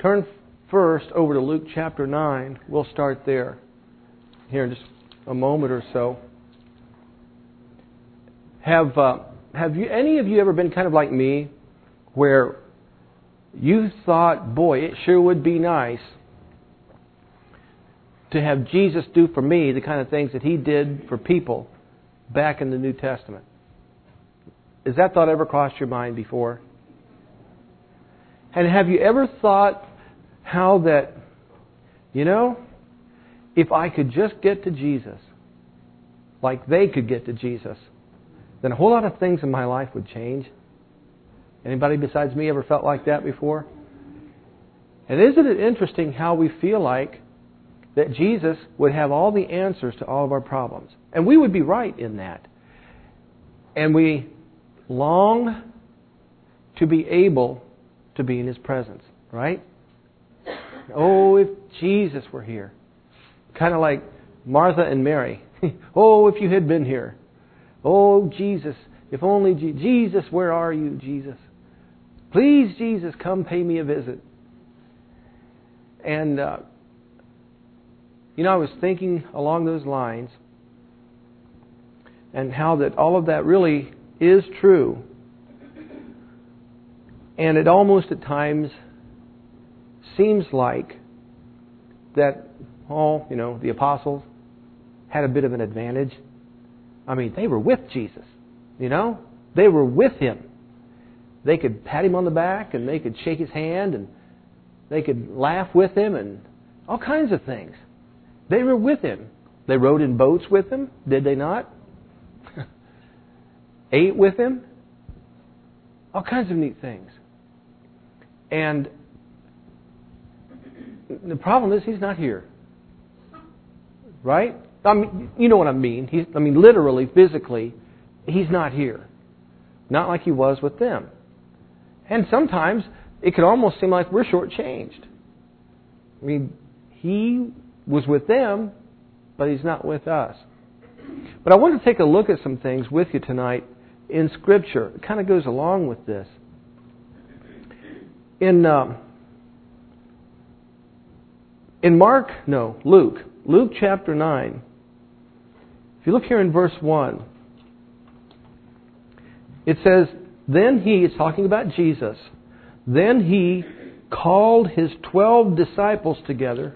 Turn first over to Luke chapter 9. We'll start there here in just a moment or so. Have you, any of you ever been kind of like me, where you thought, boy, it sure would be nice to have Jesus do for me the kind of things that He did for people back in the New Testament? Has that thought ever crossed your mind before? And have you ever thought how that, if I could just get to Jesus, like they could get to Jesus, then a whole lot of things in my life would change? Anybody besides me ever felt like that before? And isn't it interesting how we feel like that Jesus would have all the answers to all of our problems? And we would be right in that. And we long to be able to be in His presence, right? Oh, if Jesus were here. Kind of like Martha and Mary. Oh, if you had been here. Oh, Jesus, if only Jesus, where are you, Jesus? Please, Jesus, come pay me a visit. And, I was thinking along those lines, and how that all of that really is true. And it almost at times seems like that, the apostles had a bit of an advantage. I mean, they were with Jesus, They were with Him. They could pat Him on the back, and they could shake His hand, and they could laugh with Him, and all kinds of things. They were with Him. They rode in boats with Him, did they not? Ate with Him. All kinds of neat things. And the problem is He's not here. Right? I mean, you know what I mean. Literally, physically, He's not here. Not like He was with them. And sometimes it can almost seem like we're shortchanged. He was with them, but He's not with us. But I want to take a look at some things with you tonight in Scripture. It kind of goes along with this. In Luke chapter 9. If you look here in verse 1, it says, then He, it's talking about Jesus, then He called His 12 disciples together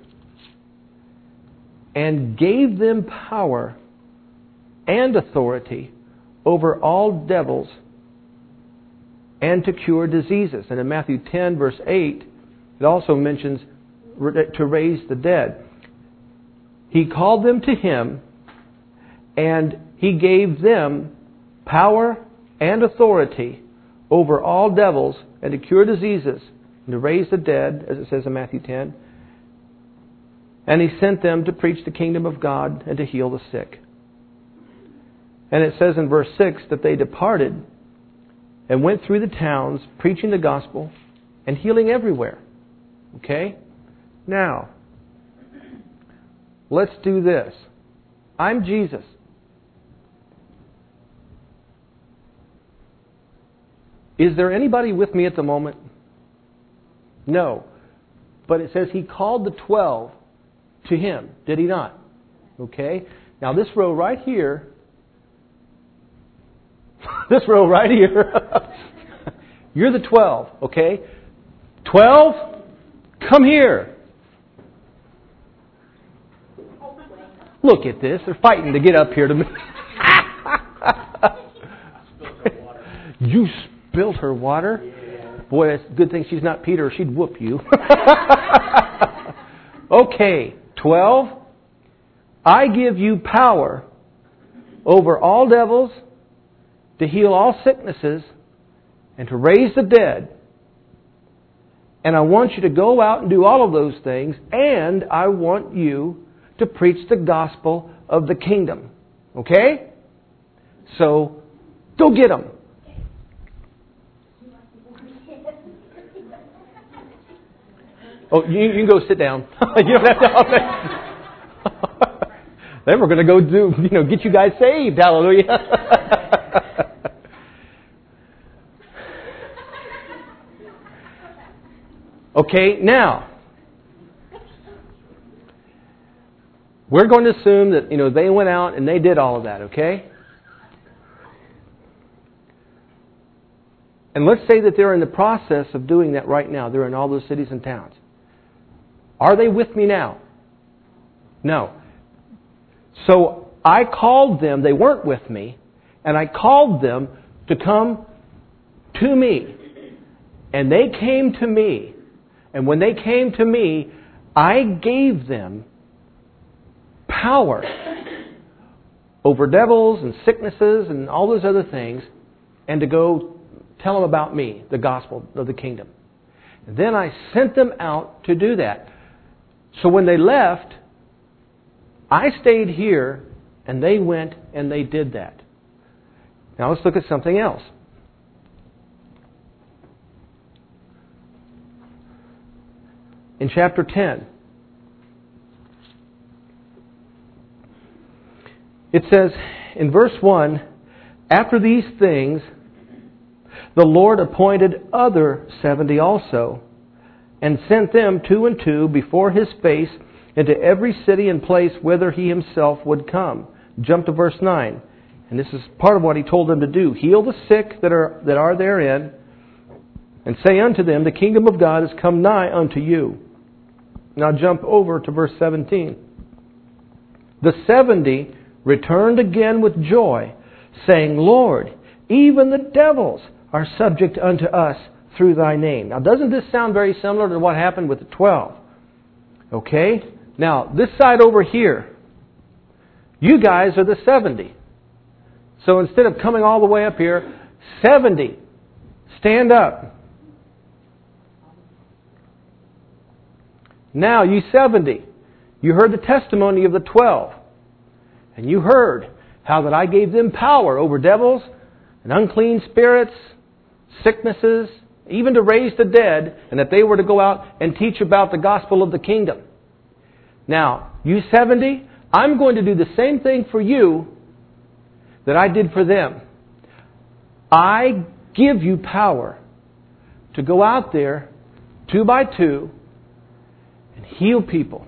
and gave them power and authority over all devils and to cure diseases. And in Matthew 10, verse 8, it also mentions to raise the dead. He called them to Him, and He gave them power and authority over all devils and to cure diseases and to raise the dead, as it says in Matthew 10. And He sent them to preach the kingdom of God and to heal the sick. And it says in verse 6 that they departed and went through the towns preaching the gospel and healing everywhere. Okay? Now, let's do this. I'm Jesus. Is there anybody with me at the moment? No. But it says He called the 12 to Him. Did He not? Okay? Now this row right here, you're the 12, okay? 12, come here. Look at this. They're fighting to get up here to me. You spilled her water? Boy, it's a good thing she's not Peter, or she'd whoop you. Okay, 12. I give you power over all devils, to heal all sicknesses, and to raise the dead. And I want you to go out and do all of those things, and I want you to preach the gospel of the kingdom. Okay? So, go get them. Oh, you can go sit down. You don't have to. Then we're going to go get you guys saved. Hallelujah. Okay, now, we're going to assume that, they went out and they did all of that, okay? And let's say that they're in the process of doing that right now. They're in all those cities and towns. Are they with me now? No. So I called them. They weren't with me. And I called them to come to me. And they came to me. And when they came to me, I gave them power over devils and sicknesses and all those other things, and to go tell them about me, the gospel of the kingdom. And then I sent them out to do that. So when they left, I stayed here, and they went and they did that. Now let's look at something else. In chapter 10, it says in verse 1, "After these things, the Lord appointed other 70 also, and sent them 2 and 2 before His face into every city and place whither He Himself would come." Jump to verse 9. And this is part of what He told them to do. "Heal the sick that are therein, and say unto them, the kingdom of God is come nigh unto you." Now jump over to verse 17. "The 70 returned again with joy, saying, Lord, even the devils are subject unto us through Thy name." Now doesn't this sound very similar to what happened with the 12? Okay? Now, this side over here, you guys are the 70. So instead of coming all the way up here, 70, stand up. Now, you 70, you heard the testimony of the 12. And you heard how that I gave them power over devils and unclean spirits, sicknesses, even to raise the dead, and that they were to go out and teach about the gospel of the kingdom. Now, you 70, I'm going to do the same thing for you that I did for them. I give you power to go out there 2 by 2 and heal people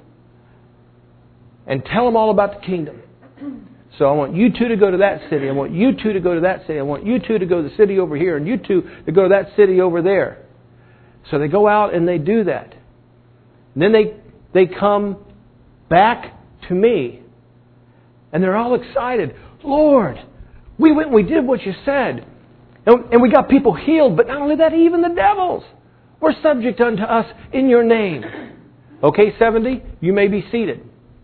and tell them all about the kingdom. So I want you 2 to go to that city. I want you 2 to go to that city. I want you 2 to go to the city over here, and you 2 to go to that city over there. So they go out and they do that. And then they come back to me. And they're all excited. Lord, we went and we did what you said. And we got people healed. But not only that, even the devils were subject unto us in your name. Okay, 70, you may be seated.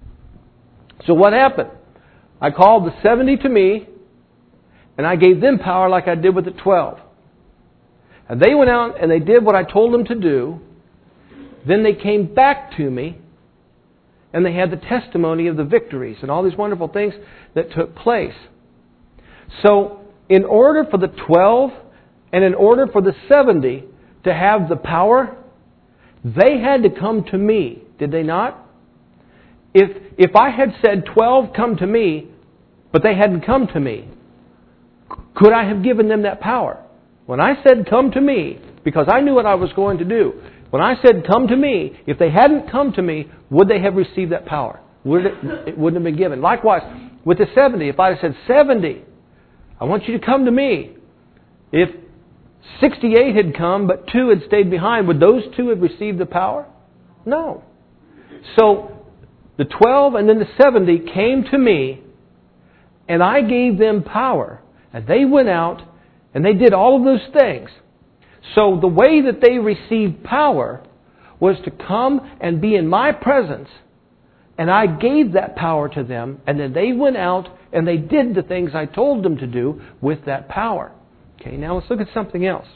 So what happened? I called the 70 to me, and I gave them power like I did with the 12. And they went out and they did what I told them to do. Then they came back to me, and they had the testimony of the victories and all these wonderful things that took place. So, in order for the 12 and in order for the 70 to have the power, they had to come to me, did they not? If I had said 12 come to me, but they hadn't come to me, could I have given them that power? When I said come to me, because I knew what I was going to do, when I said come to me, if they hadn't come to me, would they have received that power? It wouldn't have been given. Likewise, with the 70, if I had said 70, I want you to come to me. If 68 had come, but 2 had stayed behind, would those 2 have received the power? No. So, the 12 and then the 70 came to me, and I gave them power. And they went out, and they did all of those things. So the way that they received power was to come and be in my presence, and I gave that power to them, and then they went out and they did the things I told them to do with that power. Okay, now let's look at something else.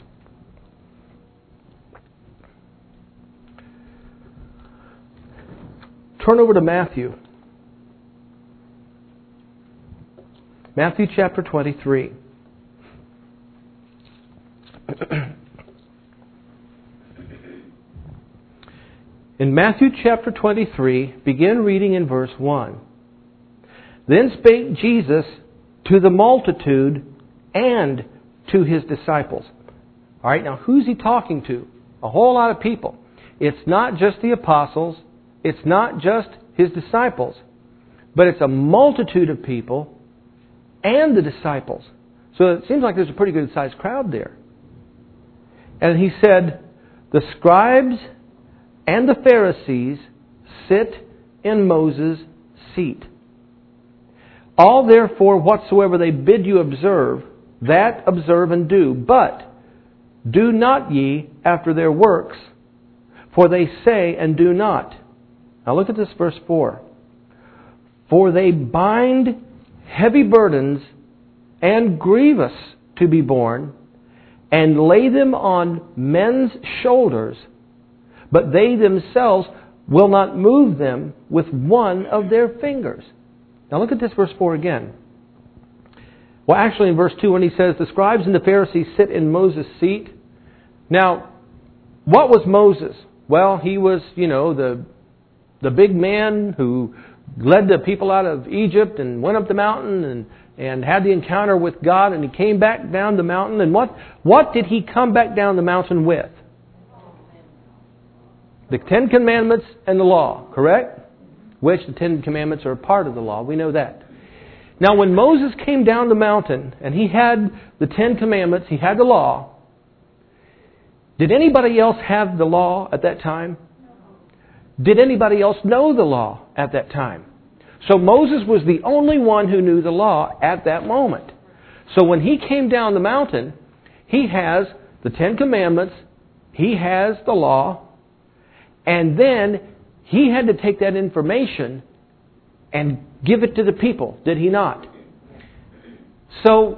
Turn over to Matthew. Matthew chapter 23. In Matthew chapter 23, begin reading in verse 1. Then spake Jesus to the multitude and to His disciples. All right, now who's He talking to? A whole lot of people. it's not just the apostles, it's not just His disciples, but it's a multitude of people and the disciples. So it seems like there's a pretty good sized crowd there. And He said, the scribes and the Pharisees sit in Moses' seat. All therefore whatsoever they bid you observe, that observe and do. But do not ye after their works, for they say and do not. Now look at this verse 4. For they bind heavy burdens and grievous to be borne, and lay them on men's shoulders, but they themselves will not move them with one of their fingers. Now look at this verse 4 again. Well, actually in verse 2 when he says, the scribes and the Pharisees sit in Moses' seat. Now, what was Moses? Well, he was, the big man who led the people out of Egypt and went up the mountain and had the encounter with God, and he came back down the mountain. And what did he come back down the mountain with? The Ten Commandments and the law, correct? Which the Ten Commandments are a part of the law. We know that. Now when Moses came down the mountain and he had the Ten Commandments, he had the law, did anybody else have the law at that time? Did anybody else know the law at that time? So Moses was the only one who knew the law at that moment. So when he came down the mountain, he has the Ten Commandments, he has the law, and then he had to take that information and give it to the people, did he not? So,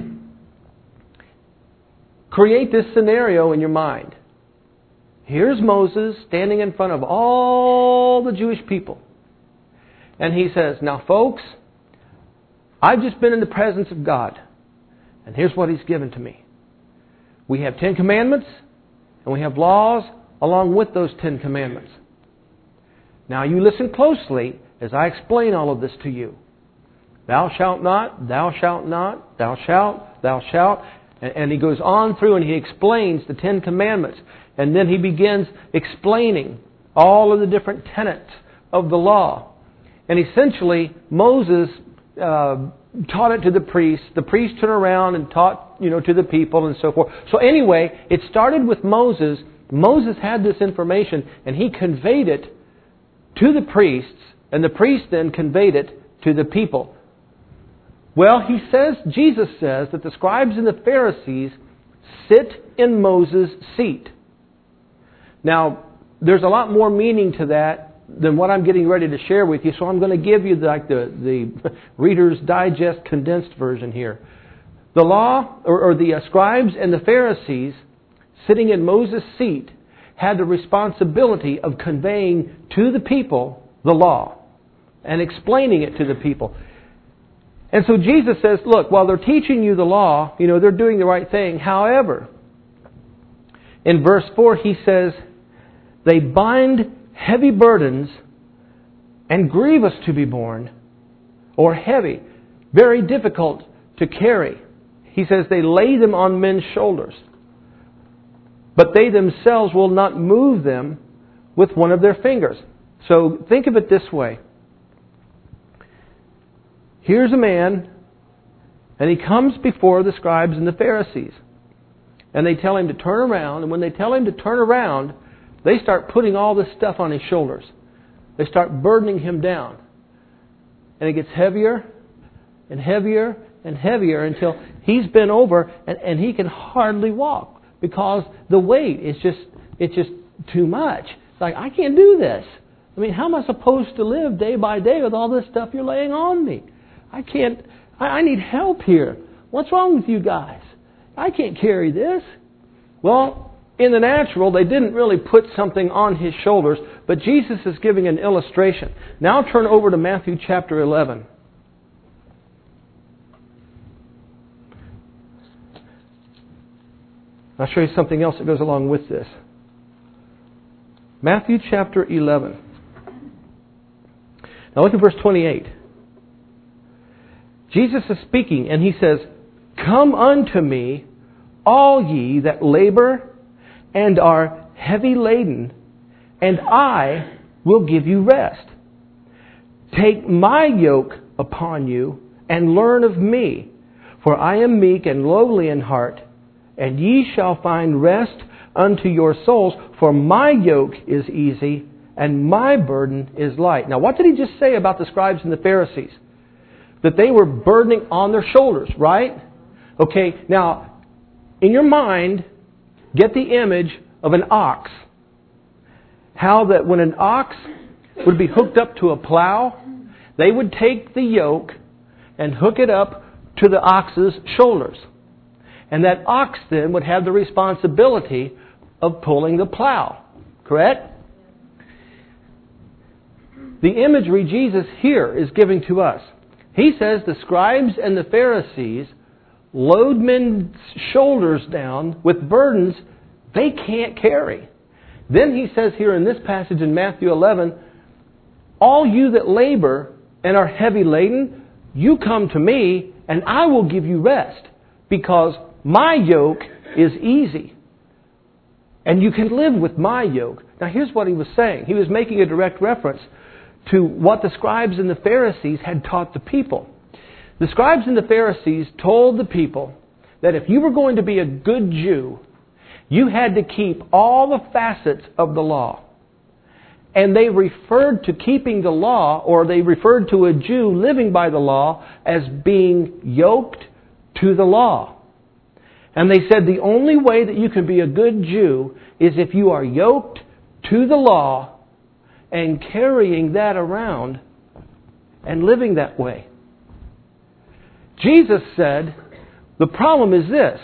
create this scenario in your mind. Here's Moses standing in front of all the Jewish people. And he says, now folks, I've just been in the presence of God. And here's what He's given to me. We have 10 commandments and we have laws along with those 10 commandments. Now you listen closely as I explain all of this to you. Thou shalt not, thou shalt not, thou shalt, thou shalt. And he goes on through and he explains the 10 commandments. And then he begins explaining all of the different tenets of the law. And essentially, Moses taught it to the priests. The priests turned around and taught, to the people and so forth. So anyway, it started with Moses. Moses had this information and he conveyed it to the priests. And the priests then conveyed it to the people. Well, Jesus says that the scribes and the Pharisees sit in Moses' seat. Now, there's a lot more meaning to that than what I'm getting ready to share with you, so I'm going to give you the Reader's Digest condensed version here. The law, or the scribes and the Pharisees sitting in Moses' seat had the responsibility of conveying to the people the law and explaining it to the people. And so Jesus says, look, while they're teaching you the law, they're doing the right thing. However, in verse 4 he says, they bind heavy burdens and grievous to be borne, or heavy, very difficult to carry. He says they lay them on men's shoulders, but they themselves will not move them with one of their fingers. So think of it this way. Here's a man, and he comes before the scribes and the Pharisees. And they tell him to turn around, and when they tell him to turn around, they start putting all this stuff on his shoulders. They start burdening him down. And it gets heavier and heavier and heavier until he's bent over and he can hardly walk because the weight is just too much. It's like, I can't do this. I mean, how am I supposed to live day by day with all this stuff you're laying on me? I can't. I need help here. What's wrong with you guys? I can't carry this. Well, in the natural, they didn't really put something on his shoulders, but Jesus is giving an illustration. Now turn over to Matthew chapter 11. I'll show you something else that goes along with this. Matthew chapter 11. Now look at verse 28. Jesus is speaking and He says, Come unto me, all ye that labor and are heavy laden, and I will give you rest. Take my yoke upon you and learn of me, for I am meek and lowly in heart, and ye shall find rest unto your souls, for my yoke is easy and my burden is light. Now, what did he just say about the scribes and the Pharisees? That they were burdening on their shoulders, right? Okay, now, in your mind, get the image of an ox. How that when an ox would be hooked up to a plow, they would take the yoke and hook it up to the ox's shoulders. And that ox then would have the responsibility of pulling the plow. Correct? The imagery Jesus here is giving to us. He says the scribes and the Pharisees load men's shoulders down with burdens they can't carry. Then he says here in this passage in Matthew 11, all you that labor and are heavy laden, you come to me and I will give you rest, because my yoke is easy. And you can live with my yoke. Now here's what he was saying. He was making a direct reference to what the scribes and the Pharisees had taught the people. The scribes and the Pharisees told the people that if you were going to be a good Jew, you had to keep all the facets of the law. And they referred to keeping the law, or they referred to a Jew living by the law, as being yoked to the law. And they said the only way that you can be a good Jew is if you are yoked to the law and carrying that around and living that way. Jesus said, the problem is this.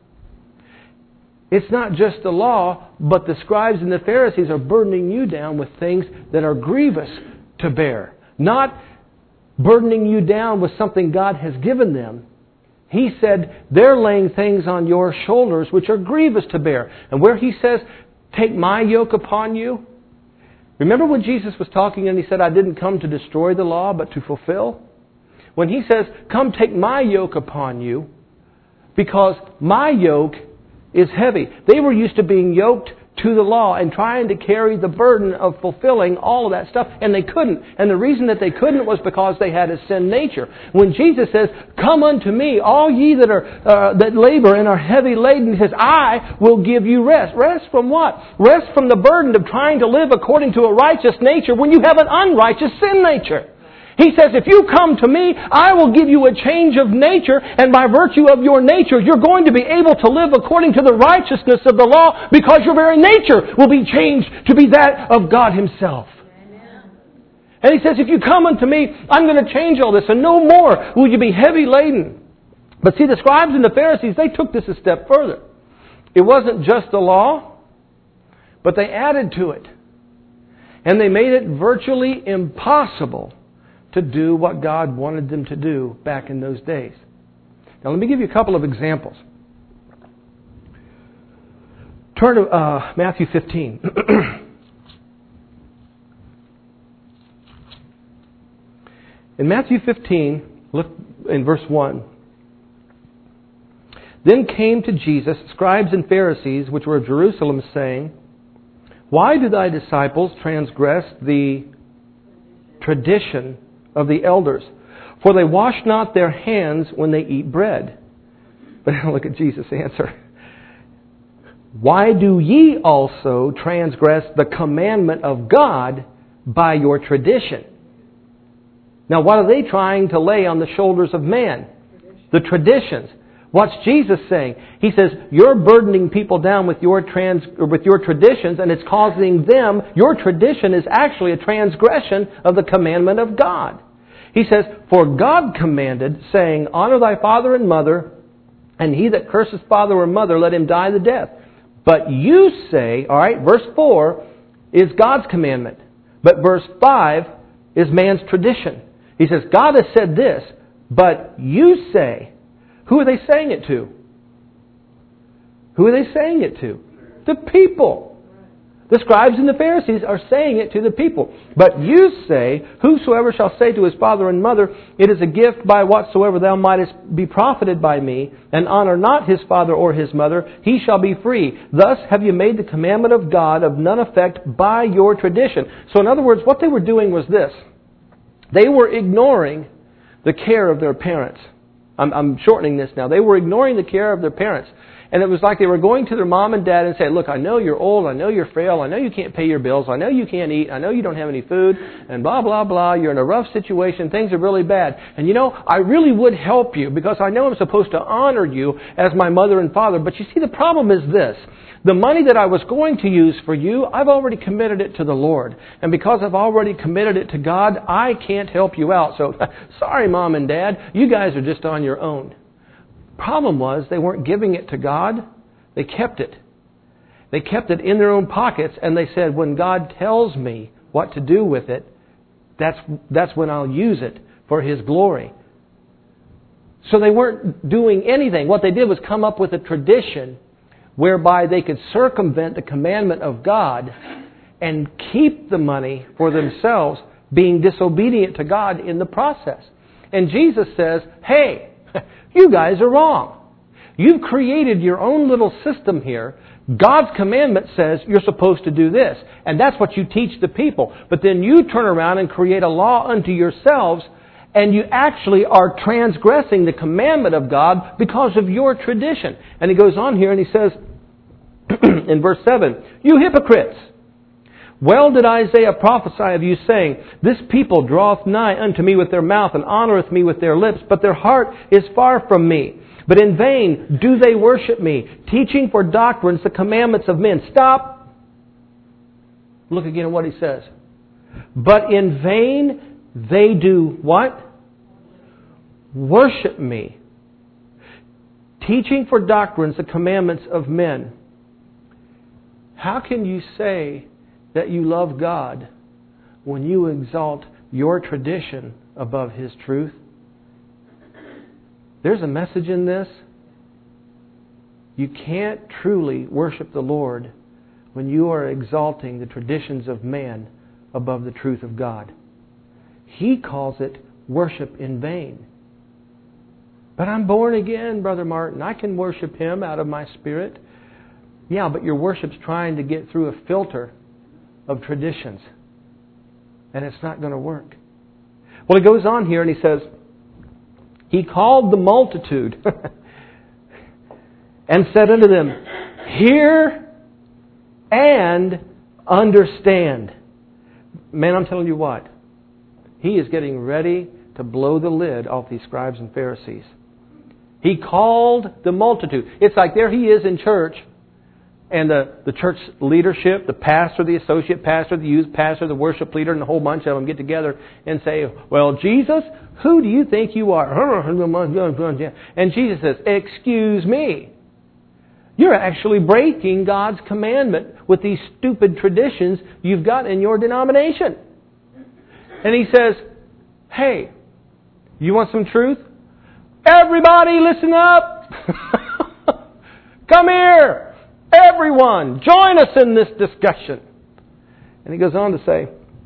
It's not just the law, but the scribes and the Pharisees are burdening you down with things that are grievous to bear. Not burdening you down with something God has given them. He said they're laying things on your shoulders which are grievous to bear. And where he says, take my yoke upon you. Remember when Jesus was talking and he said, I didn't come to destroy the law, but to fulfill? When he says, come take my yoke upon you, because my yoke is heavy. They were used to being yoked to the law and trying to carry the burden of fulfilling all of that stuff, and they couldn't. And the reason that they couldn't was because they had a sin nature. When Jesus says, come unto me, all ye that are that labor and are heavy laden, he says, I will give you rest. Rest from what? Rest from the burden of trying to live according to a righteous nature when you have an unrighteous sin nature. He says, if you come to me, I will give you a change of nature, and by virtue of your nature, you're going to be able to live according to the righteousness of the law, because your very nature will be changed to be that of God Himself. Amen. And He says, if you come unto me, I'm going to change all this, and no more will you be heavy laden. But see, the scribes and the Pharisees, they took this a step further. It wasn't just the law, but they added to it. And they made it virtually impossible to do what God wanted them to do back in those days. Now let me give you a couple of examples. Turn to Matthew 15. In Matthew 15, look in verse 1. Then came to Jesus scribes and Pharisees, which were of Jerusalem, saying, why do thy disciples transgress the tradition of the elders? For they wash not their hands when they eat bread. But now look at Jesus' answer. Why do ye also transgress the commandment of God by your tradition? Now what are they trying to lay on the shoulders of man? The traditions. What's Jesus saying? He says, you're burdening people down with your traditions, and it's causing them, your tradition is actually a transgression of the commandment of God. He says, for God commanded, saying, honor thy father and mother, and he that curseth father or mother, let him die the death. But you say, all right, verse 4 is God's commandment, but verse 5 is man's tradition. He says, God has said this, but you say. Who are they saying it to? Who are they saying it to? The people. The scribes and the Pharisees are saying it to the people. But you say, whosoever shall say to his father and mother, it is a gift by whatsoever thou mightest be profited by me, and honor not his father or his mother, he shall be free. Thus have you made the commandment of God of none effect by your tradition. So in other words, what they were doing was this. They were ignoring the care of their parents. I'm shortening this now. They were ignoring the care of their parents. And it was like they were going to their mom and dad and saying, look, I know you're old, I know you're frail, I know you can't pay your bills, I know you can't eat, I know you don't have any food, and blah, blah, blah, you're in a rough situation, things are really bad. And you know, I really would help you because I know I'm supposed to honor you as my mother and father. But you see, the problem is this. The money that I was going to use for you, I've already committed it to the Lord. And because I've already committed it to God, I can't help you out. So, sorry, Mom and Dad, you guys are just on your own. Problem was, they weren't giving it to God. They kept it. They kept it in their own pockets, and they said, when God tells me what to do with it, that's when I'll use it for His glory. So they weren't doing anything. What they did was come up with a tradition whereby they could circumvent the commandment of God and keep the money for themselves, being disobedient to God in the process. And Jesus says, hey, you guys are wrong. You've created your own little system here. God's commandment says you're supposed to do this. And that's what you teach the people. But then you turn around and create a law unto yourselves, and you actually are transgressing the commandment of God because of your tradition. And he goes on here and he says in verse 7, you hypocrites! Well did Isaiah prophesy of you, saying, this people draweth nigh unto me with their mouth, and honoreth me with their lips, but their heart is far from me. But in vain do they worship me, teaching for doctrines the commandments of men. Stop. Look again at what he says. But in vain they do what? Worship me, teaching for doctrines the commandments of men. How can you say that you love God when you exalt your tradition above His truth? There's a message in this. You can't truly worship the Lord when you are exalting the traditions of man above the truth of God. He calls it worship in vain. But I'm born again, Brother Martin. I can worship Him out of my spirit. Yeah, but your worship's trying to get through a filter of traditions. And it's not going to work. Well, he goes on here and he says, He called the multitude and said unto them, hear and understand. Man, I'm telling you what. He is getting ready to blow the lid off these scribes and Pharisees. He called the multitude. It's like there he is in church, and the church leadership, the pastor, the associate pastor, the youth pastor, the worship leader, and a whole bunch of them get together and say, well, Jesus, who do you think you are? And Jesus says, excuse me. You're actually breaking God's commandment with these stupid traditions you've got in your denomination. And he says, hey, you want some truth? Everybody listen up. Come here. Everyone, join us in this discussion. And he goes on to say,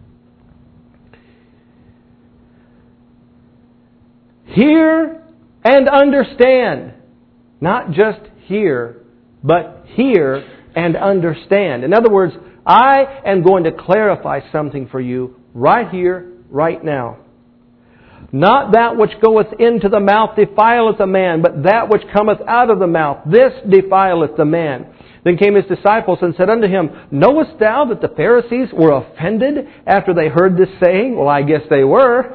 hear and understand. Not just hear, but hear and understand. In other words, I am going to clarify something for you right here, right now. Not that which goeth into the mouth defileth a man, but that which cometh out of the mouth, this defileth the man. Then came His disciples and said unto Him, knowest thou that the Pharisees were offended after they heard this saying? Well, I guess they were.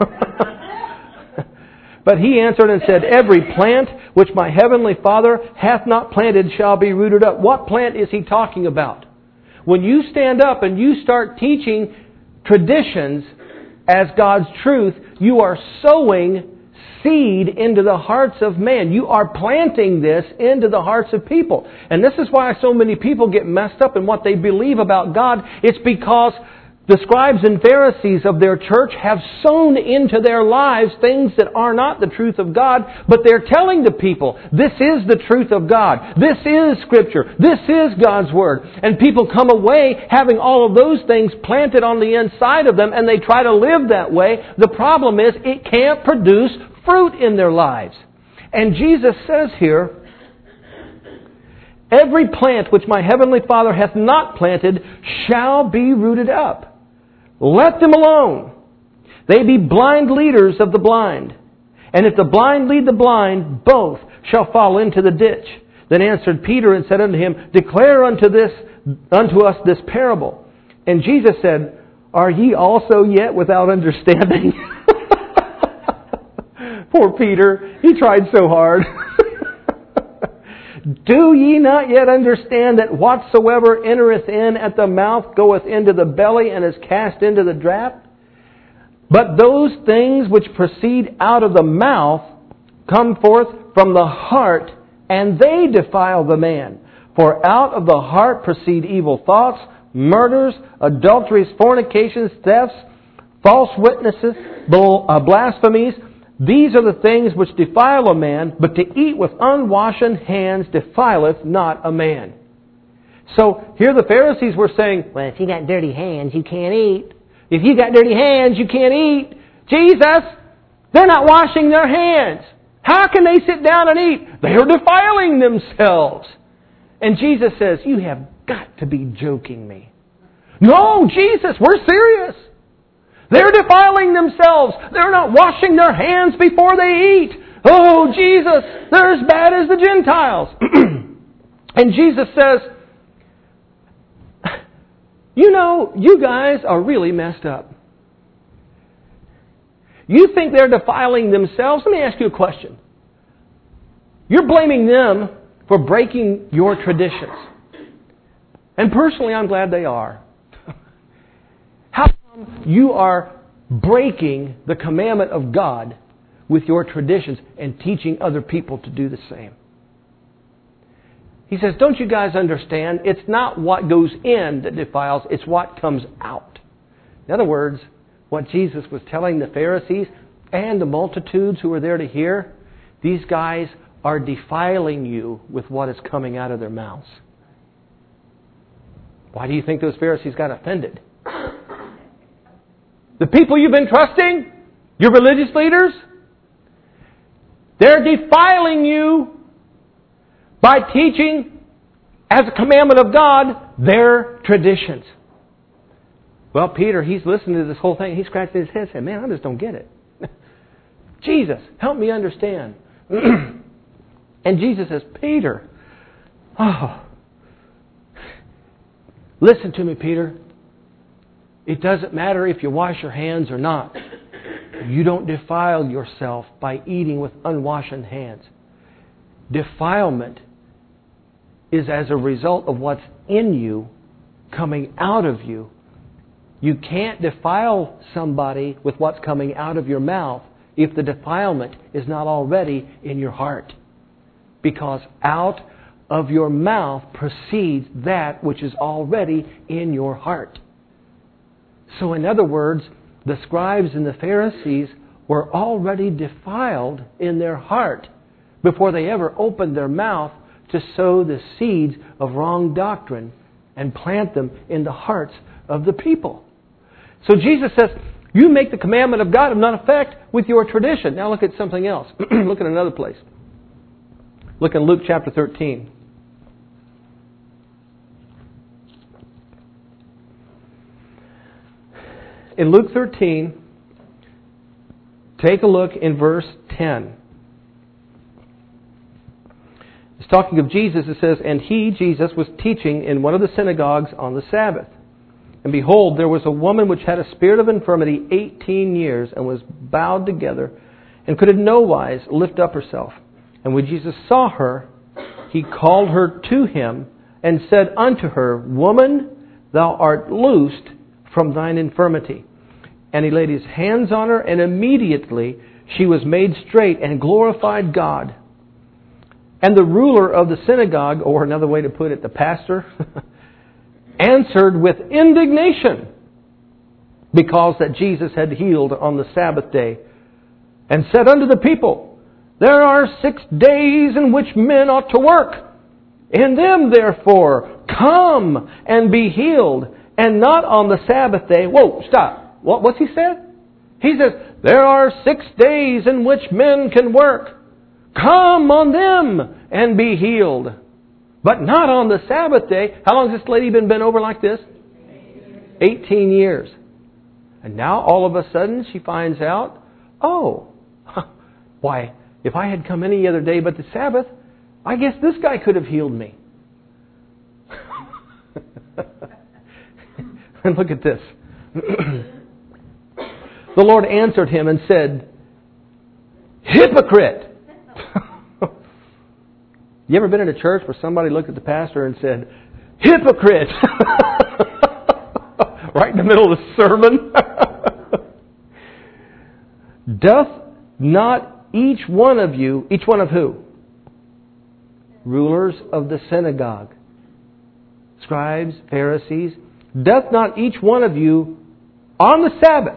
But He answered and said, every plant which my heavenly Father hath not planted shall be rooted up. What plant is He talking about? When you stand up and you start teaching traditions as God's truth, you are sowing seed into the hearts of man. You are planting this into the hearts of people. And this is why so many people get messed up in what they believe about God. It's because The scribes and Pharisees of their church have sown into their lives things that are not the truth of God, but they're telling the people, this is the truth of God. This is Scripture. This is God's Word. And people come away having all of those things planted on the inside of them, and they try to live that way. The problem is it can't produce fruit in their lives. And Jesus says here, every plant which my heavenly Father hath not planted shall be rooted up. Let them alone. They be blind leaders of the blind. And if the blind lead the blind, both shall fall into the ditch. Then answered Peter and said unto him, Declare unto us this parable. And Jesus said, Are ye also yet without understanding? Poor Peter. He tried so hard. Do ye not yet understand that whatsoever entereth in at the mouth goeth into the belly and is cast into the draught? But those things which proceed out of the mouth come forth from the heart, and they defile the man. For out of the heart proceed evil thoughts, murders, adulteries, fornications, thefts, false witnesses, blasphemies. These are the things which defile a man, but to eat with unwashen hands defileth not a man. So here the Pharisees were saying, well, if you got dirty hands, you can't eat. If you got dirty hands, you can't eat. Jesus, they're not washing their hands. How can they sit down and eat? They are defiling themselves. And Jesus says, you have got to be joking me. No, Jesus, we're serious. They're defiling themselves. They're not washing their hands before they eat. Oh, Jesus, they're as bad as the Gentiles. And Jesus says, you know, you guys are really messed up. You think they're defiling themselves? Let me ask you a question. You're blaming them for breaking your traditions. And personally, I'm glad they are. How come you are breaking the commandment of God with your traditions and teaching other people to do the same? He says, don't you guys understand? It's not what goes in that defiles, it's what comes out. In other words, what Jesus was telling the Pharisees and the multitudes who were there to hear, these guys are defiling you with what is coming out of their mouths. Why do you think those Pharisees got offended? The people you've been trusting, your religious leaders, they're defiling you by teaching, as a commandment of God, their traditions. Well, Peter, he's listening to this whole thing. He's scratching his head saying, man, I just don't get it. Jesus, help me understand. And Jesus says, Peter, listen to me, Peter. It doesn't matter if you wash your hands or not. You don't defile yourself by eating with unwashed hands. Defilement is as a result of what's in you coming out of you. You can't defile somebody with what's coming out of your mouth if the defilement is not already in your heart. Because out of your mouth proceeds that which is already in your heart. So in other words, the scribes and the Pharisees were already defiled in their heart before they ever opened their mouth to sow the seeds of wrong doctrine and plant them in the hearts of the people. So Jesus says, you make the commandment of God of none effect with your tradition. Now look at something else. Look at another place. Look in Luke chapter 13. In Luke 13, take a look in verse 10. It's talking of Jesus. It says, and he, Jesus, was teaching in one of the synagogues on the Sabbath. And behold, there was a woman which had a spirit of infirmity 18 years, and was bowed together, and could in no wise lift up herself. And when Jesus saw her, he called her to him, and said unto her, Woman, thou art loosed from thine infirmity. And he laid his hands on her, and immediately she was made straight, and glorified God. And the ruler of the synagogue, or another way to put it, the pastor, answered with indignation. because that Jesus had healed on the Sabbath day, and said unto the people, There are 6 days in which men ought to work. In them, therefore, come and be healed, and not on the Sabbath day. Whoa, stop. What's he said? He says, there are 6 days in which men can work. Come on them and be healed. But not on the Sabbath day. How long has this lady been bent over like this? 18 years. And now all of a sudden she finds out, why, if I had come any other day but the Sabbath, I guess this guy could have healed me. And look at this. The Lord answered him and said, Hypocrite! You ever been in a church where somebody looked at the pastor and said, Hypocrite! Right in the middle of the sermon. Doth not each one of you, each one of who? Rulers of the synagogue, scribes, Pharisees, doth not each one of you on the Sabbath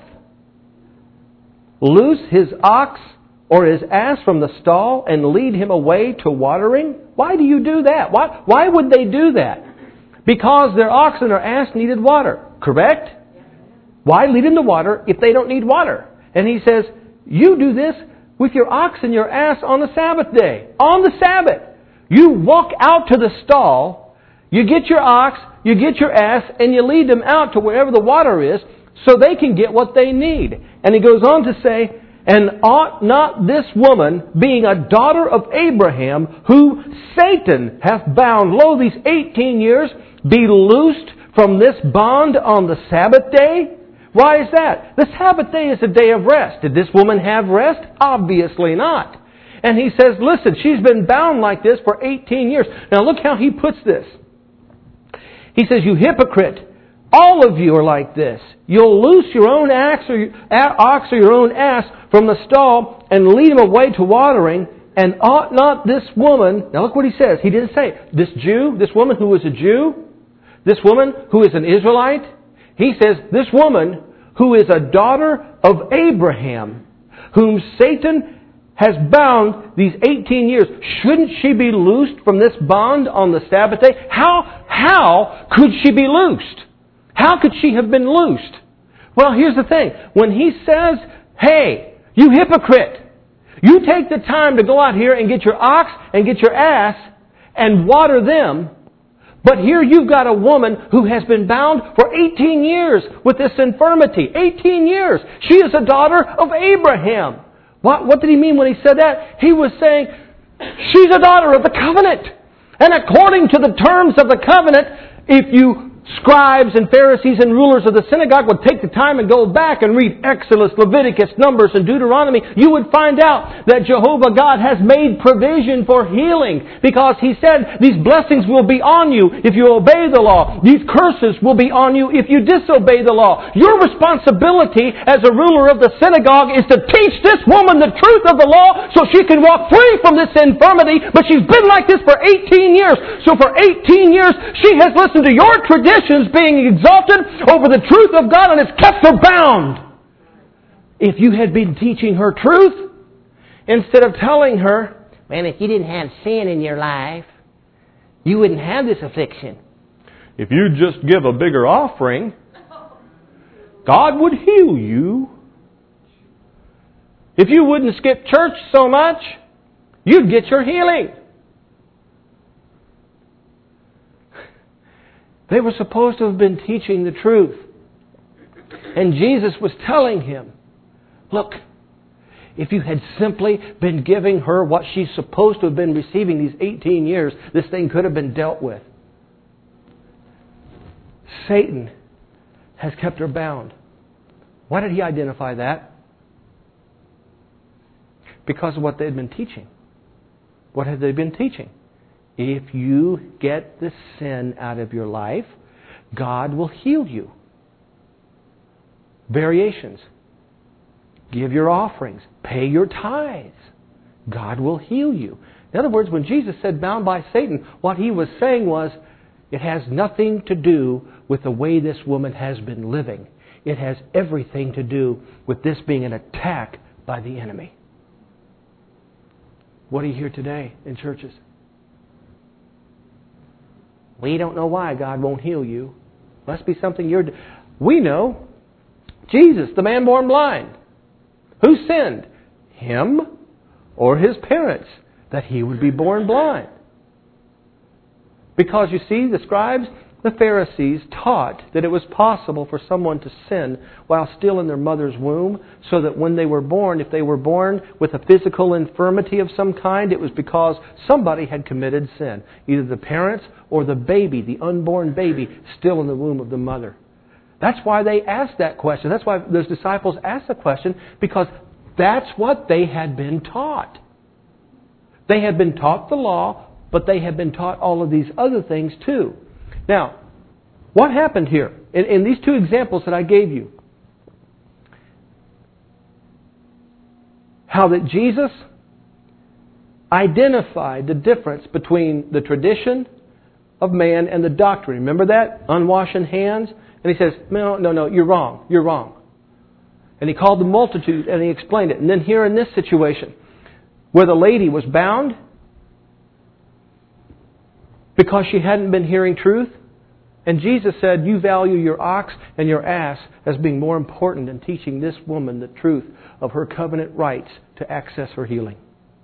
loose his ox or his ass from the stall and lead him away to watering? Why do you do that? Why would they do that? Because their ox and their ass needed water, correct? Why lead them to water if they don't need water? And he says, you do this with your ox and your ass on the Sabbath day. On the Sabbath. You walk out to the stall, you get your ox, you get your ass, and you lead them out to wherever the water is so they can get what they need. And he goes on to say, and ought not this woman, being a daughter of Abraham, who Satan hath bound, lo, these 18 years, be loosed from this bond on the Sabbath day? Why is that? The Sabbath day is a day of rest. Did this woman have rest? Obviously not. And he says, listen, she's been bound like this for 18 years. Now look how he puts this. He says, you hypocrite, all of you are like this. You'll loose your own ox or your own ass from the stall and lead him away to watering, and ought not this woman, now look what he says. He didn't say, this Jew, this woman who was a Jew, this woman who is an Israelite. He says, this woman who is a daughter of Abraham, whom Satan has bound these 18 years, shouldn't she be loosed from this bond on the Sabbath day? How could she be loosed? How could she have been loosed? Well, here's the thing. When he says, hey, you hypocrite, you take the time to go out here and get your ox and get your ass and water them, but here you've got a woman who has been bound for 18 years with this infirmity. 18 years. She is a daughter of Abraham. What did he mean when he said that? He was saying, she's a daughter of the covenant. And according to the terms of the covenant, if you scribes and Pharisees and rulers of the synagogue would take the time and go back and read Exodus, Leviticus, Numbers, and Deuteronomy, you would find out that Jehovah God has made provision for healing, because He said these blessings will be on you if you obey the law. These curses will be on you if you disobey the law. Your responsibility as a ruler of the synagogue is to teach this woman the truth of the law so she can walk free from this infirmity, but she's been like this for 18 years. So for 18 years, she has listened to your traditions being exalted over the truth of God, and it's kept her bound. If you had been teaching her truth, instead of telling her, man, if you didn't have sin in your life, you wouldn't have this affliction. If you just give a bigger offering, God would heal you. If you wouldn't skip church so much, you'd get your healing. They were supposed to have been teaching the truth. And Jesus was telling him, look, if you had simply been giving her what she's supposed to have been receiving these 18 years, this thing could have been dealt with. Satan has kept her bound. Why did he identify that? Because of what they had been teaching. What had they been teaching? If you get the sin out of your life, God will heal you. Variations. Give your offerings. Pay your tithes. God will heal you. In other words, when Jesus said bound by Satan, what He was saying was, it has nothing to do with the way this woman has been living. it has everything to do with this being an attack by the enemy. What do you hear today in churches? We don't know why God won't heal you. Must be something you're... We know. Jesus, the man born blind. Who sinned? Him or his parents that he would be born blind? Because you see, the scribes, the Pharisees taught that it was possible for someone to sin while still in their mother's womb, so that when they were born, if they were born with a physical infirmity of some kind, it was because somebody had committed sin. Either the parents or the baby, the unborn baby, still in the womb of the mother. That's why they asked that question. That's why those disciples asked the question, because that's what they had been taught. They had been taught the law, but they had been taught all of these other things too. Now, what happened here? In these two examples that I gave you, how that Jesus identified the difference between the tradition of man and the doctrine. Remember that? Unwashing hands. And he says, no, you're wrong. You're wrong. And he called the multitude and he explained it. And then here in this situation, where the lady was bound because she hadn't been hearing truth. And Jesus said, you value your ox and your ass as being more important than teaching this woman the truth of her covenant rights to access her healing.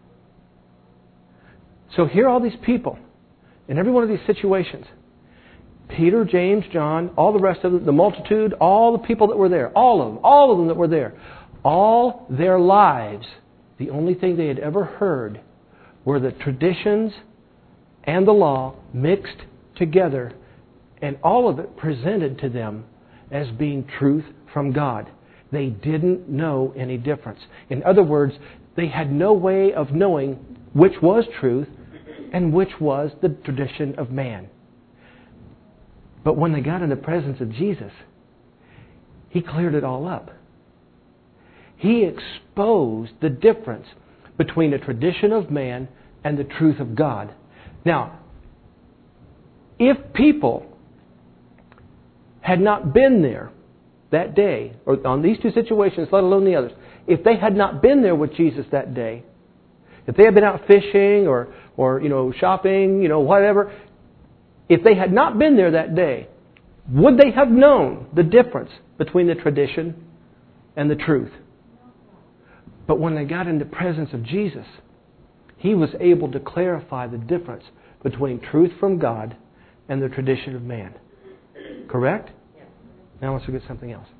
So here are all these people in every one of these situations. Peter, James, John, all the rest of the multitude, all the people that were there, all of them that were there, all their lives, the only thing they had ever heard were the traditions and the law mixed together, and all of it presented to them as being truth from God. They didn't know any difference. In other words, they had no way of knowing which was truth and which was the tradition of man. But when they got in the presence of Jesus, He cleared it all up. He exposed the difference between the tradition of man and the truth of God. Now, if people had not been there that day, or on these two situations, let alone the others, if they had not been there with Jesus that day, if they had been out fishing or shopping, whatever, if they had not been there that day, would they have known the difference between the tradition and the truth? But when they got in the presence of Jesus, He was able to clarify the difference between truth from God and the tradition of man. Correct? Now let's look at something else.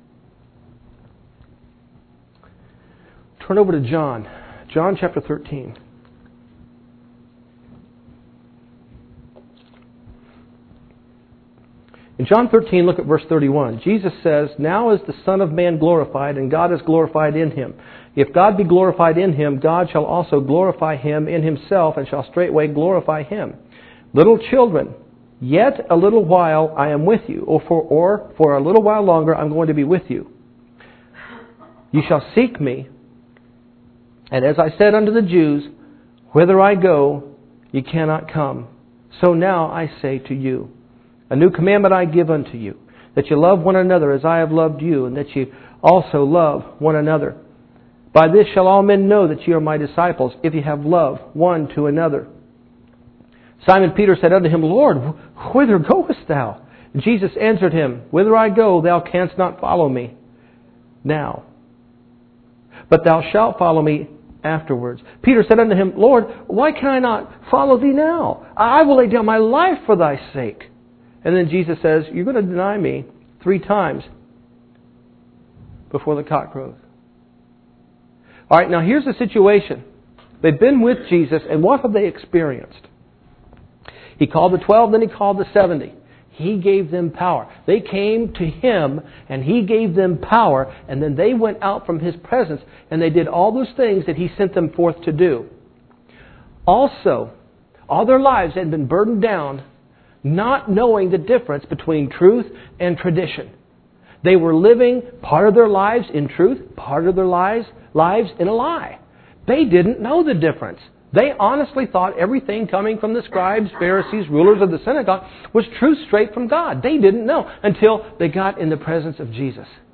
Turn over to John. John chapter 13. In John 13, look at verse 31. Jesus says, now is the Son of Man glorified, and God is glorified in Him. If God be glorified in Him, God shall also glorify Him in Himself, and shall straightway glorify Him. Little children, yet a little while I am with you, or for a little while longer I'm going to be with you. You shall seek me, and as I said unto the Jews, whither I go, ye cannot come. So now I say to you, a new commandment I give unto you, that you love one another as I have loved you, and that you also love one another. By this shall all men know that ye are my disciples, if ye have love one to another. Simon Peter said unto Him, Lord, whither goest thou? And Jesus answered him, whither I go, thou canst not follow me now, but thou shalt follow me afterwards. Peter said unto Him, Lord, why can I not follow thee now? I will lay down my life for thy sake. And then Jesus says, you're going to deny me 3 times before the cock crows. All right, now here's the situation. They've been with Jesus, and what have they experienced? He called the 12, then He called the 70. He gave them power. They came to Him, and He gave them power, and then they went out from His presence, and they did all those things that He sent them forth to do. Also, all their lives had been burdened down, not knowing the difference between truth and tradition. They were living part of their lives in truth, part of their lives in a lie. They didn't know the difference. They honestly thought everything coming from the scribes, Pharisees, rulers of the synagogue was truth straight from God. They didn't know until they got in the presence of Jesus.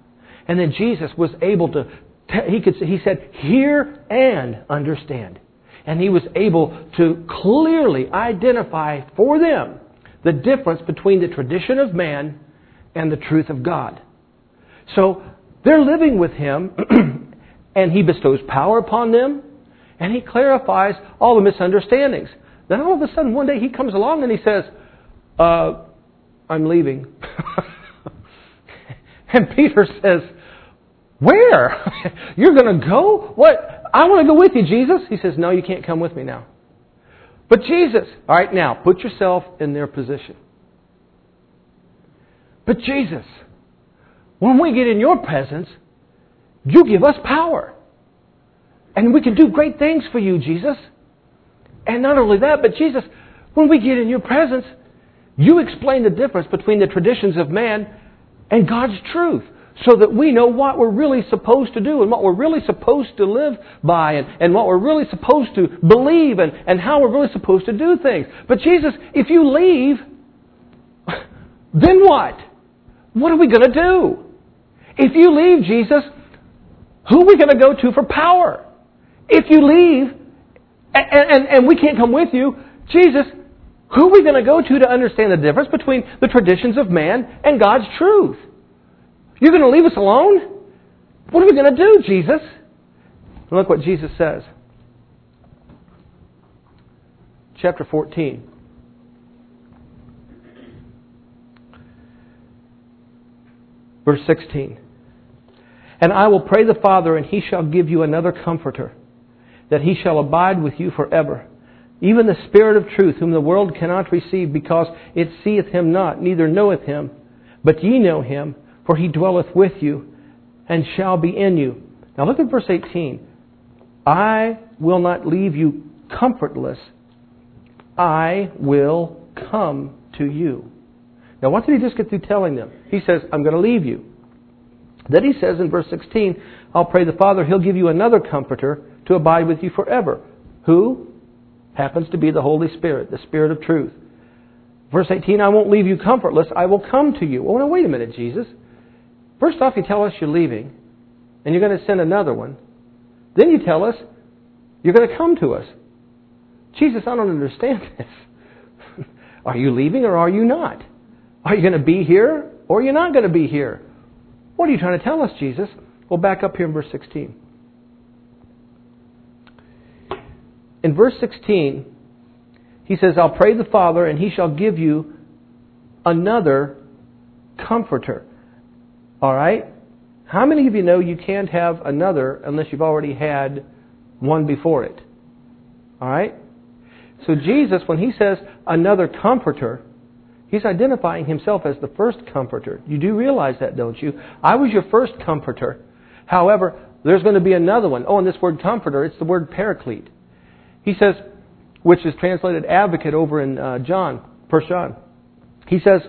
And then Jesus was able to, he said, hear and understand. And he was able to clearly identify for them the difference between the tradition of man and the truth of God. So they're living with him, and he bestows power upon them, and he clarifies all the misunderstandings. Then all of a sudden, one day he comes along and he says, I'm leaving. And Peter says, where? You're going to go? What? I want to go with you, Jesus. He says, no, you can't come with me now. But Jesus, all right, now, put yourself in their position. But Jesus, when we get in your presence, you give us power. And we can do great things for you, Jesus. And not only that, but Jesus, when we get in your presence, you explain the difference between the traditions of man and God's truth, so that we know what we're really supposed to do and what we're really supposed to live by and what we're really supposed to believe and how we're really supposed to do things. But Jesus, if you leave, then what? What are we going to do? If you leave, Jesus, who are we going to go to for power? If you leave and we can't come with you, Jesus, who are we going to go to understand the difference between the traditions of man and God's truth? You're going to leave us alone? What are we going to do, Jesus? And look what Jesus says. Chapter 14. Verse 16. And I will pray the Father, and He shall give you another Comforter, that He shall abide with you forever. Even the Spirit of truth, whom the world cannot receive, because it seeth Him not, neither knoweth Him. But ye know Him, for He dwelleth with you, and shall be in you. Now look at verse 18. I will not leave you comfortless. I will come to you. Now what did He just get through telling them? He says, I'm going to leave you. Then He says in verse 16, I'll pray the Father, He'll give you another Comforter to abide with you forever. Who happens to be the Holy Spirit, the Spirit of truth. Verse 18, I won't leave you comfortless. I will come to you. Well, now, wait a minute, Jesus. First off, you tell us you're leaving, and you're going to send another one. Then you tell us you're going to come to us. Jesus, I don't understand this. Are you leaving or are you not? Are you going to be here or are you not going to be here? What are you trying to tell us, Jesus? Well, back up here in verse 16. In verse 16, He says, I'll pray the Father, and He shall give you another Comforter. All right? How many of you know you can't have another unless you've already had one before it? All right? So Jesus, when He says another Comforter, He's identifying Himself as the first Comforter. You do realize that, don't you? I was your first Comforter. However, there's going to be another one. Oh, and this word Comforter, it's the word Paraclete. He says, which is translated advocate over in John, 1 John. He says,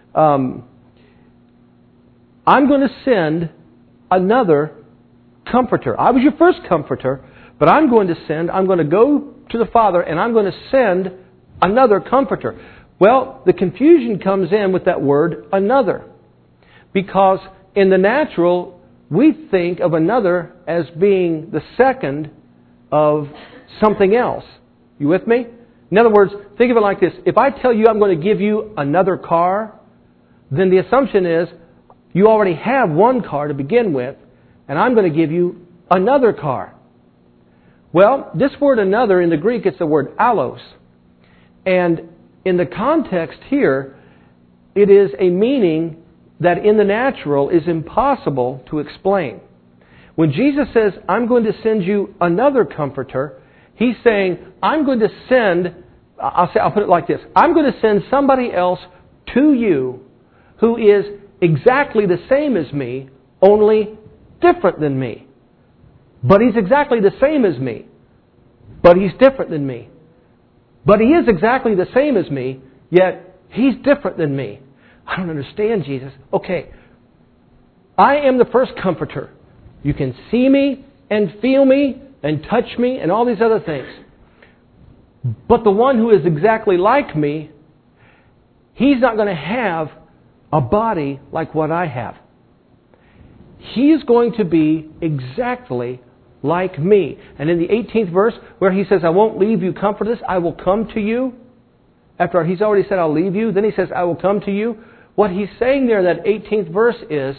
I'm going to send another Comforter. I was your first Comforter, but I'm going to go to the Father, and I'm going to send another Comforter. Well, the confusion comes in with that word, another. Because in the natural, we think of another as being the second of something else. You with me? In other words, think of it like this. If I tell you I'm going to give you another car, then the assumption is you already have one car to begin with, and I'm going to give you another car. Well, this word another in the Greek, it's the word allos. And in the context here, it is a meaning that in the natural is impossible to explain. When Jesus says, I'm going to send you another Comforter, He's saying, I'm going to send, I'll put it like this, I'm going to send somebody else to you who is exactly the same as me, only different than me. But He's exactly the same as me, but He's different than me. But He is exactly the same as me, yet He's different than me. I don't understand, Jesus. Okay, I am the first Comforter. You can see me and feel me and touch me and all these other things. But the one who is exactly like me, He's not going to have a body like what I have. He's going to be exactly like me. And in the 18th verse, where He says, I won't leave you comfortless, I will come to you. After He's already said, I'll leave you, then He says, I will come to you. What He's saying there in that 18th verse is,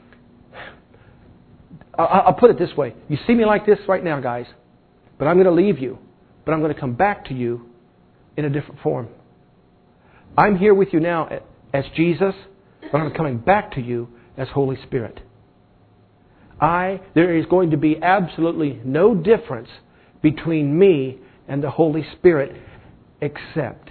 I'll put it this way. You see me like this right now, guys, but I'm going to leave you. But I'm going to come back to you in a different form. I'm here with you now as Jesus, but I'm coming back to you as Holy Spirit. There is going to be absolutely no difference between me and the Holy Spirit, except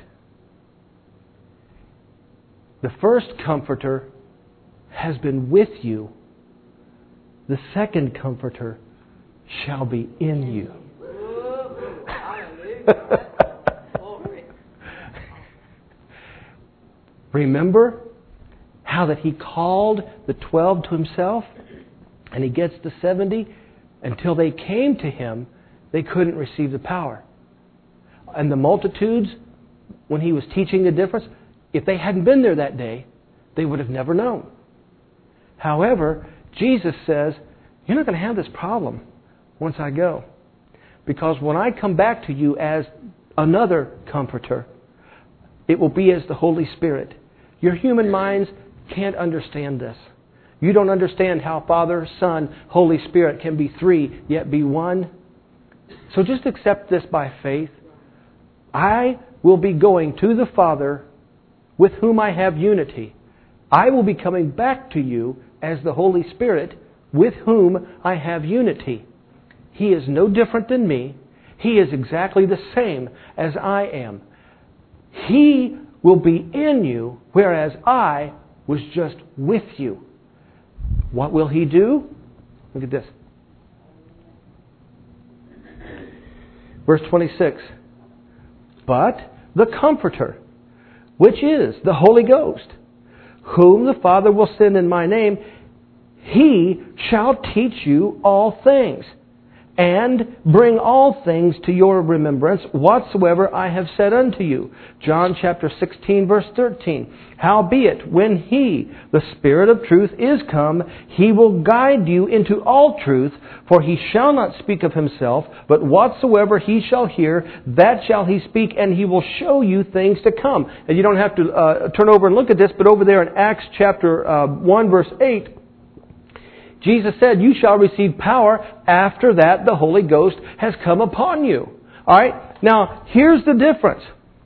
the first Comforter has been with you. The second Comforter shall be in you. Remember how that He called the 12 to Himself, and He gets the 70? Until they came to Him, they couldn't receive the power. And the multitudes, when He was teaching the difference, if they hadn't been there that day, they would have never known. However, Jesus says, you're not going to have this problem once I go. Because when I come back to you as another Comforter, it will be as the Holy Spirit. Your human minds can't understand this. You don't understand how Father, Son, Holy Spirit can be three, yet be one. So just accept this by faith. I will be going to the Father with whom I have unity. I will be coming back to you as the Holy Spirit with whom I have unity. He is no different than me. He is exactly the same as I am. He will be in you, whereas I was just with you. What will He do? Look at this. Verse 26. But the Comforter, which is the Holy Ghost, whom the Father will send in my name, He shall teach you all things, and bring all things to your remembrance, whatsoever I have said unto you. John chapter 16, verse 13. Howbeit, when He, the Spirit of truth, is come, He will guide you into all truth, for He shall not speak of Himself, but whatsoever He shall hear, that shall He speak, and He will show you things to come. And you don't have to turn over and look at this, but over there in Acts chapter 1, verse 8, Jesus said, you shall receive power after that the Holy Ghost has come upon you. Alright? Now, here's the difference.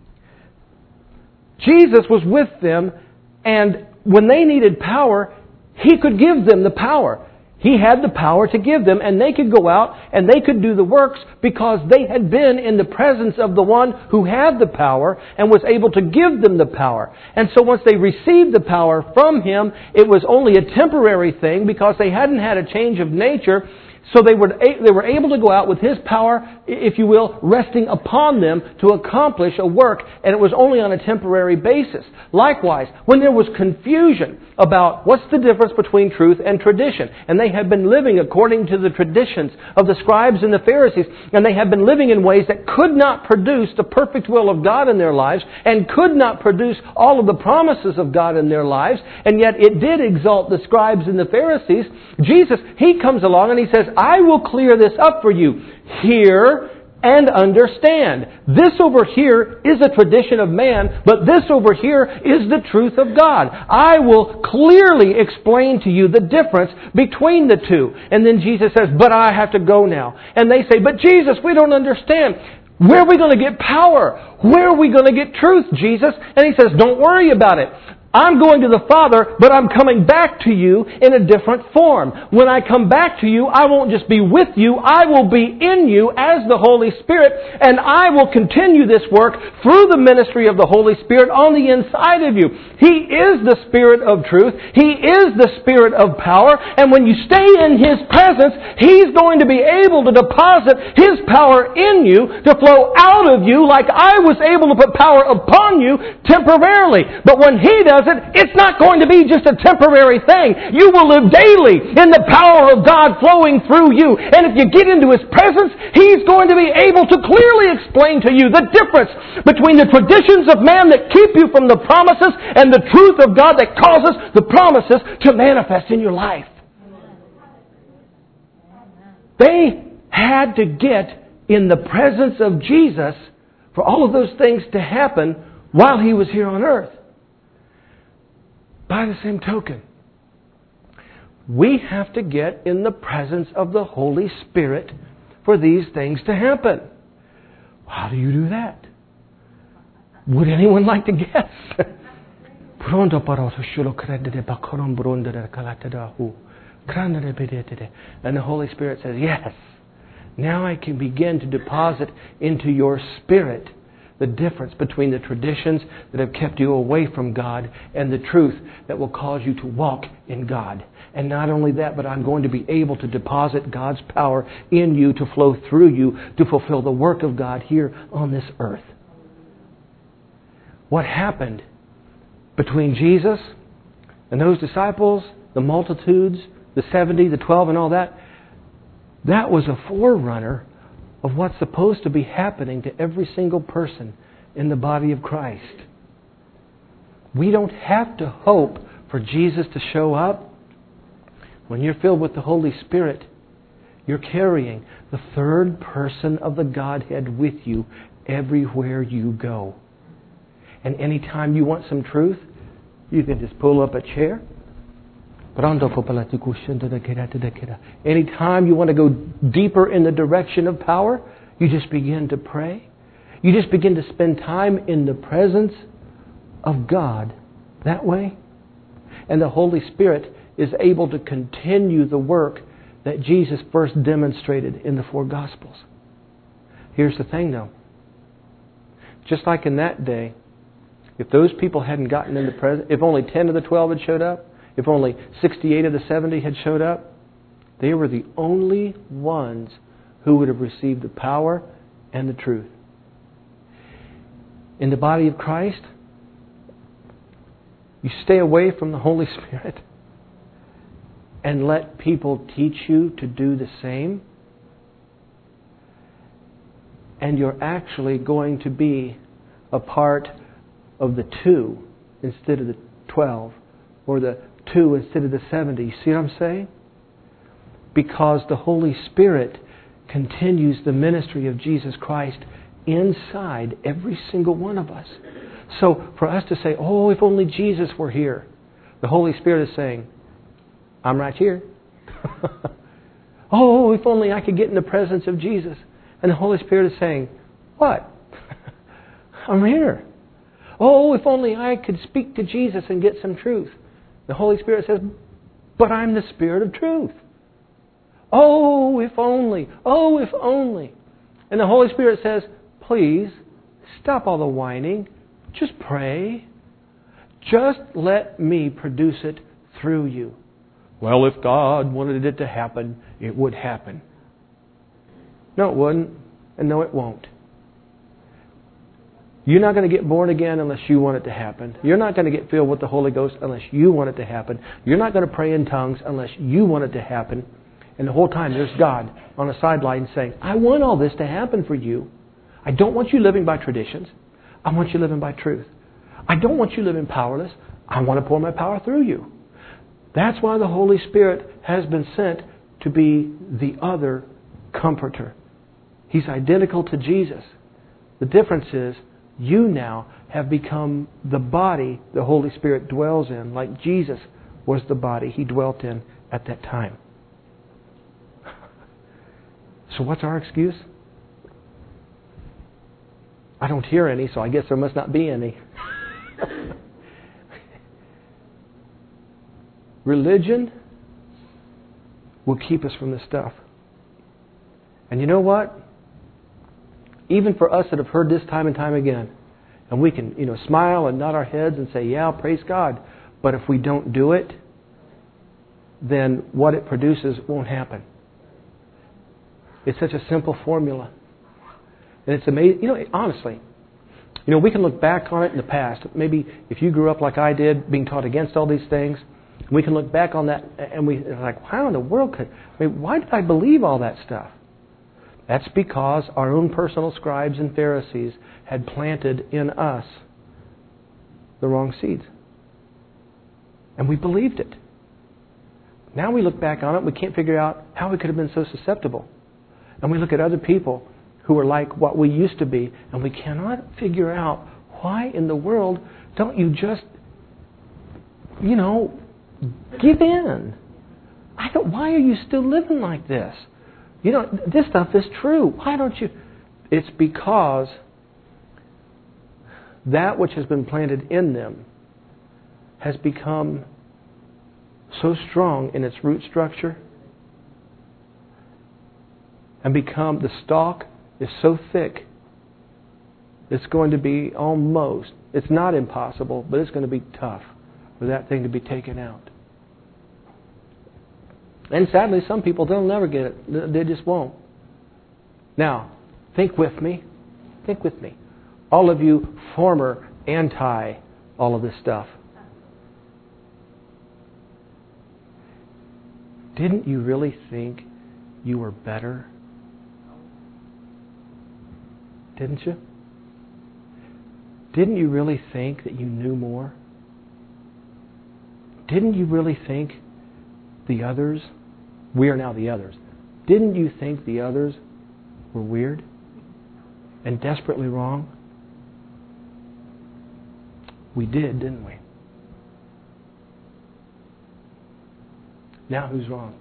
Jesus was with them, and when they needed power, He could give them the power. He had the power to give them, and they could go out and they could do the works because they had been in the presence of the one who had the power and was able to give them the power. And so once they received the power from Him, it was only a temporary thing because they hadn't had a change of nature. So they were able to go out with His power, if you will, resting upon them to accomplish a work, and it was only on a temporary basis. Likewise, when there was confusion about what's the difference between truth and tradition, and they had been living according to the traditions of the scribes and the Pharisees, and they had been living in ways that could not produce the perfect will of God in their lives, and could not produce all of the promises of God in their lives, and yet it did exalt the scribes and the Pharisees. Jesus, He comes along and He says, I will clear this up for you. Hear and understand. This over here is a tradition of man, but this over here is the truth of God. I will clearly explain to you the difference between the two. And then Jesus says, but I have to go now. And they say, but Jesus, we don't understand. Where are we going to get power? Where are we going to get truth, Jesus? And He says, don't worry about it. I'm going to the Father, but I'm coming back to you in a different form. When I come back to you, I won't just be with you, I will be in you as the Holy Spirit, and I will continue this work through the ministry of the Holy Spirit on the inside of you. He is the Spirit of truth. He is the Spirit of power, and when you stay in His presence, He's going to be able to deposit His power in you to flow out of you like I was able to put power upon you temporarily. But when He does it's not going to be just a temporary thing. You will live daily in the power of God flowing through you. And if you get into His presence, He's going to be able to clearly explain to you the difference between the traditions of man that keep you from the promises and the truth of God that causes the promises to manifest in your life. They had to get in the presence of Jesus for all of those things to happen while He was here on earth. By the same token, we have to get in the presence of the Holy Spirit for these things to happen. How do you do that? Would anyone like to guess? And the Holy Spirit says, yes, now I can begin to deposit into your spirit the difference between the traditions that have kept you away from God and the truth that will cause you to walk in God. And not only that, but I'm going to be able to deposit God's power in you to flow through you to fulfill the work of God here on this earth. What happened between Jesus and those disciples, the multitudes, the 70, the 12 and all that, that was a forerunner of what's supposed to be happening to every single person in the body of Christ. We don't have to hope for Jesus to show up. When you're filled with the Holy Spirit, you're carrying the third person of the Godhead with you everywhere you go. And anytime you want some truth, you can just pull up a chair. Anytime you want to go deeper in the direction of power, you just begin to pray. You just begin to spend time in the presence of God that way. And the Holy Spirit is able to continue the work that Jesus first demonstrated in the 4 Gospels. Here's the thing though. Just like in that day, if those people hadn't gotten in the presence, if only 10 of the 12 had showed up, if only 68 of the 70 had showed up, they were the only ones who would have received the power and the truth. In the body of Christ, you stay away from the Holy Spirit and let people teach you to do the same, and you're actually going to be a part of the 2 instead of the 12, or the 2 instead of the 70. You see what I'm saying? Because the Holy Spirit continues the ministry of Jesus Christ inside every single one of us. So for us to say, oh, if only Jesus were here, the Holy Spirit is saying, I'm right here. Oh, if only I could get in the presence of Jesus. And the Holy Spirit is saying, what? I'm here. Oh, if only I could speak to Jesus and get some truth. The Holy Spirit says, but I'm the Spirit of truth. Oh, if only. Oh, if only. And the Holy Spirit says, please, stop all the whining. Just pray. Just let me produce it through you. Well, if God wanted it to happen, it would happen. No, it wouldn't. And no, it won't. You're not going to get born again unless you want it to happen. You're not going to get filled with the Holy Ghost unless you want it to happen. You're not going to pray in tongues unless you want it to happen. And the whole time there's God on the sideline saying, I want all this to happen for you. I don't want you living by traditions. I want you living by truth. I don't want you living powerless. I want to pour my power through you. That's why the Holy Spirit has been sent to be the other comforter. He's identical to Jesus. The difference is, you now have become the body the Holy Spirit dwells in, like Jesus was the body He dwelt in at that time. So what's our excuse? I don't hear any, so I guess there must not be any. Religion will keep us from this stuff. And you know what? Even for us that have heard this time and time again, and we can, smile and nod our heads and say, yeah, praise God. But if we don't do it, then what it produces won't happen. It's such a simple formula. And it's amazing. Honestly, we can look back on it in the past. Maybe if you grew up like I did, being taught against all these things, we can look back on that and we're like, how in the world why did I believe all that stuff? That's because our own personal scribes and Pharisees had planted in us the wrong seeds. And we believed it. Now we look back on it, we can't figure out how we could have been so susceptible. And we look at other people who are like what we used to be, and we cannot figure out why in the world don't you just, give in. Why are you still living like this? This stuff is true. Why don't you? It's because that which has been planted in them has become so strong in its root structure and the stalk is so thick, it's going to be it's not impossible, but it's going to be tough for that thing to be taken out. And sadly, some people, they'll never get it. They just won't. Now, think with me. Think with me. All of you former anti all of this stuff. Didn't you really think you were better? Didn't you? Didn't you really think that you knew more? Didn't you really think the others, we are now the others, didn't you think the others were weird and desperately wrong? We did, didn't we? Now who's wrong?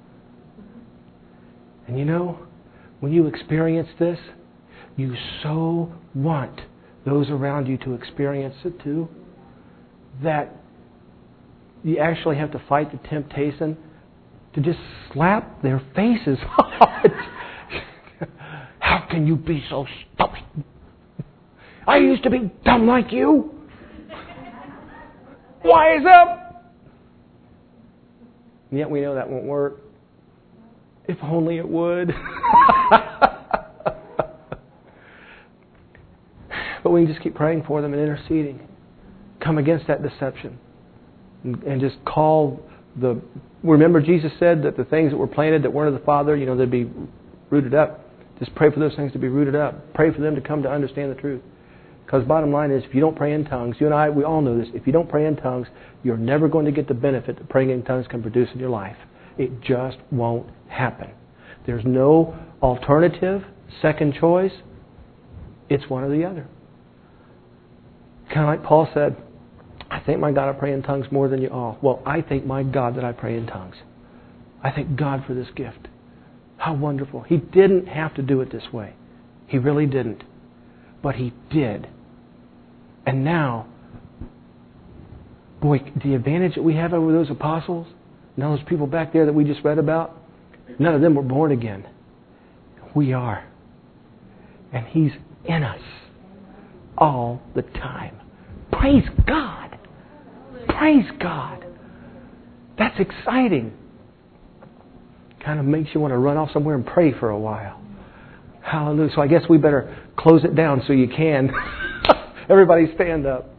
And when you experience this, you so want those around you to experience it too, that you actually have to fight the temptation to just slap their faces hard. How can you be so stupid? I used to be dumb like you. Wise up! And yet we know that won't work. If only it would. But we can just keep praying for them and interceding. Come against that deception. And just call remember Jesus said that the things that were planted that weren't of the Father, they'd be rooted up. Just pray for those things to be rooted up. Pray for them to come to understand the truth. Because bottom line is, if you don't pray in tongues, you and I, we all know this, if you don't pray in tongues, you're never going to get the benefit that praying in tongues can produce in your life. It just won't happen. There's no alternative, second choice. It's one or the other. Kind of like Paul said, I thank my God I pray in tongues more than you all. Well, I thank my God that I pray in tongues. I thank God for this gift. How wonderful. He didn't have to do it this way. He really didn't. But He did. And now, boy, the advantage that we have over those apostles, and all those people back there that we just read about, none of them were born again. We are. And He's in us all the time. Praise God. Praise God. That's exciting. Kind of makes you want to run off somewhere and pray for a while. Hallelujah. So I guess we better close it down so you can. Everybody stand up.